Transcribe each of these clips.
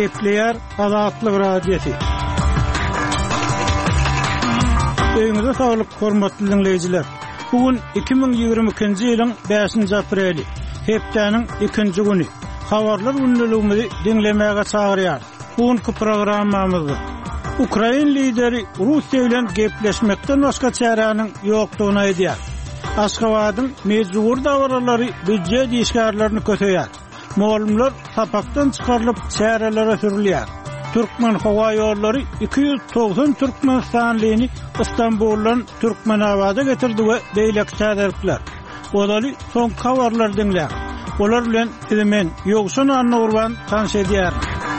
Gepleyer Azatlyk radiosi. Öňüňizde saglyk, hormatly dinleýijiler. Bugün 2022-nji ýylyň 5-nji apreli, hepdeniň 2-nji güni. Habarlar gündäligimizi dinlemäge çagyrýar. Bugünkü programmamyzda Ukraina lideri Russiýa bilen gepleşmekden başga çäranyň ýokdugyny aýdýar. Aşgabatyň mejbur dawarlary büdjet işgärlerini köteýär. Moğolumlar tapaktan çıkarılıp çärelere sürülýär. Türkmen hava ýollary 290 Türkmenistanlyny İstanbuldan Türkmenabada getirdi we beýlek çäderipler. Olaly son habarlar dinlä. Olar bilen men Ýogşan Annurban tanış edýär.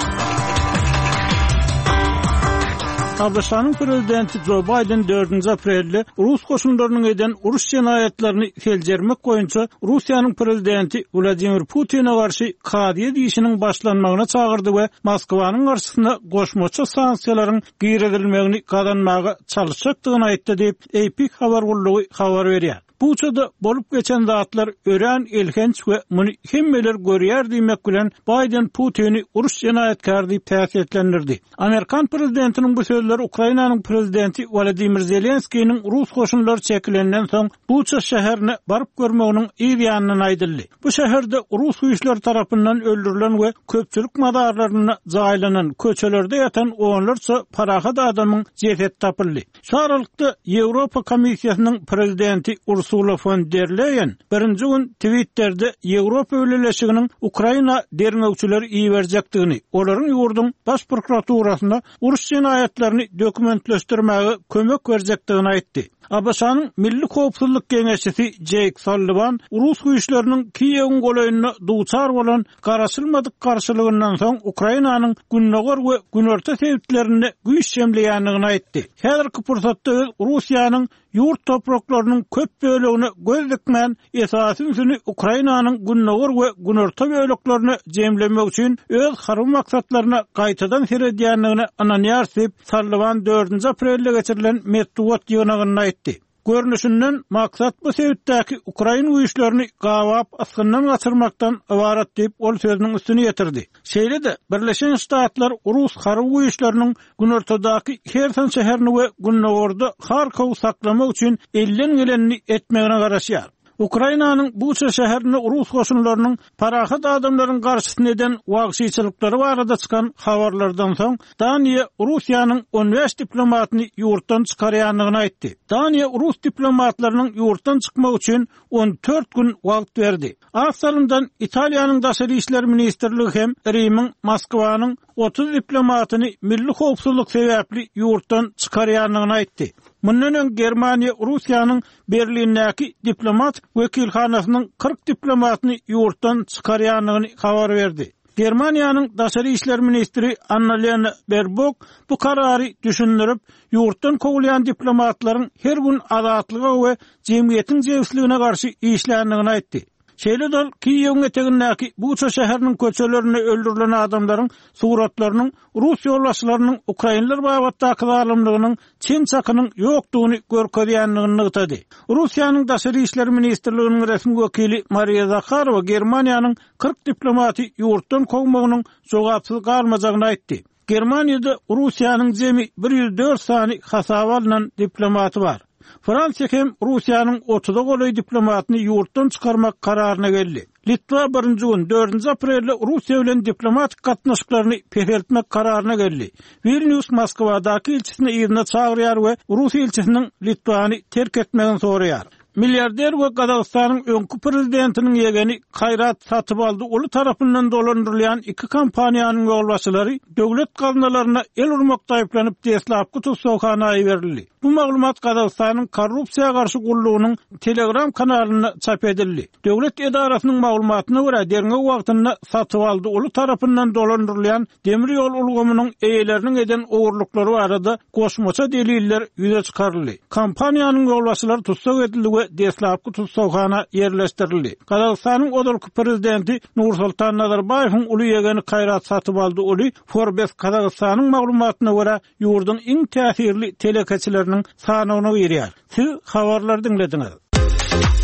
Amerikan prezidenti Joe Biden 4 aprelde Rus koşunlarynyň eden uruş cinayetlerini feljermek boýunça Russiýanyň prezidenti Vladimir Putin'e garşy kadiýet işiniň başlanmagyna çagyrdy we Moskwanyň garşysyna goşmaça sanksiýalaryň giýredilmegini gadanmaga çalışjakdygyny aýtdy diýip AP habar gullugy habar berýär. Bu çada bolup geçen zatlar ören elhenç we muny hemmeler görýär diýmek bilen Biden Putin'i uruş cinayetkarı diýip täsirlendirdi. Amerikan prezidentiniň bu sözleri Ukrainanyň prezidenti Volodymyr Zelenskiýiň Rus goşunlary çekilenden soň Bucha şäherine baryp görmeginiň ýa-ýanyny aýdyldy. Bu şäherde Rus güýçleri tarapyndan öldürilen we köpçülik madarlaryna jaýlanan köçelerde ýatan onlarça parahat adamyň jeseti tapyldy. Şu aralykda Ýewropa Komissiýasynyň prezidenti Ursula von der Leyen birinji gün Twitter'de Ýewropa öýleşiginiň Ukraina derneğçileri iýerjekdigini, olaryň ýurdun baş prokuraturasynda uruş cinayetlerini dokumentleşdirmäge kömek berjekdigini aýtdy. Abaşanyň Milli Howpsuzlyk Geňeşçisi Jake Sullivan Rus güýçleriniň Kiýewiň goleýyna duçar bolan garaşylmadyk garşylygyndan soň Ukrainanyň günnäger we günorta sebitlerini güýç şemleýändigini aýtdy. Häzirki pursatda Russiýanyň ýurt topraklarynyň köp bölegini göz dikmän esasy üsüni Ukrainanyň günnäger we günorta böleklerini jemlemek üçin öz harby maksatlaryna gaýtadan seredýändigini ananýar diýip Sullivan 4 aprelde geçirilen metduat ýygynyna aýtdy. Görnüşinden maksat bu sebitdäki Ukraina güýçlerini gawap asgyndan gaçyrmakdan ibarat diýip ol sözüniň üstüne ýetirdi. Şeýle-de Birleşen Ştatlar Rus harby güýçleriniň günortadaky Kherson şäherini we günnägerde Harkow saklamak üçin elden gelenini etmegine garaşýar. Ukrainanyň Bucha şäherine Rus goşunlarynyň parahat adamlaryň garşysyna eden wagşyçylyklary barada çykan habarlardan soň Daniýa Russiýanyň 15 diplomatyny ýurtdan çykarýandygyny aýtdy. Daniýa Rus diplomatlarynyň ýurtdan çykmak üçin 14 gün wagt berdi. Asalyndan Italiýanyň daşary işler ministrligi hem Rimiň Moskwanyň 30 diplomatyny milli howpsuzlyk sebäpli ýurtdan çykarýandygyny aýtdy. Mundan öň Germaniýa Russiýanyň Berlindäki diplomat wekilhanasynyň 40 diplomatyny ýurtdan çykarýandygyny habar berdi. Germaniýanyň daşary işler ministri Annalena Baerbock bu karary düşündirip ýurtdan kowulýan diplomatlaryň her gün azatlyga we jemgyýetiň jewsligine garşy işländigini aýtdy. Şeýle-de Kiýewiň etegindäki Bucha şäheriniň köçelerini öldürilen adamlaryň suratlarynyň Rus ýolbaşçylarynyň Ukrainler babatdaky zalymlygynyň çin çakynyň ýokdugyny görkezýändigini ýytady. Russiýanyň daşary işler ministrliginiň resmi wekili Maria Zakharova Germaniýanyň 40 diplomaty ýurtdan kowmagynyň jogapsyz galmajagyny aýtdy. Germaniýada Russiýanyň jemi 104 sany hasaba alynan diplomaty bar. Fransiýa hem Russiýanyň 30 goly diplomatyny ýurtdan çykarmak kararyna geldi. Litwa 1-nji gün 4 aprelde Russiýa bilen diplomatik gatnaşyklaryny peşeltmek kararyna geldi. Vilnius Moskwadaky elçisini ýerine çagyrýar we Rus elçisiniň Litvany terk etmegini soraýar. Milliarder we Gazagystanyň öňkü prezidentiniň ýegeni Hayrat Satybaldy uly tarapyndan dolandyrylýan iki kompaniýanyň ýolbaşçylary döwlet gazanalaryna el urmakda aýplanyp Deslapky tutsakhanaga berildi. Bu maglumat Gazagystanyň korrupsiýaga garşy gullugynyň Telegram kanalyna çap edildi. Döwlet edarasynyň maglumatyna görä derňe wagtynda Satybaldy uly tarapyndan dolandyrylýan demir ýol ulgamynyň eýeleriniň eden ogurlyklary barada goşmaça deliller ýüze çykaryldy. Kompaniýanyň ýolbaşçylary tutsak edildi we Deslapky tutsakhana ýerleşdirildi. Gazagystanyň odalky prezidenti Nursultan Nazarbayewiň uly ýegeni Hayrat Satybaldy uly Forbes Gazagystanyň maglumatyna görä ýurdun iň täsirli telekeçileriniň sanawyny berýär. Siz habarlar dinlediňiz.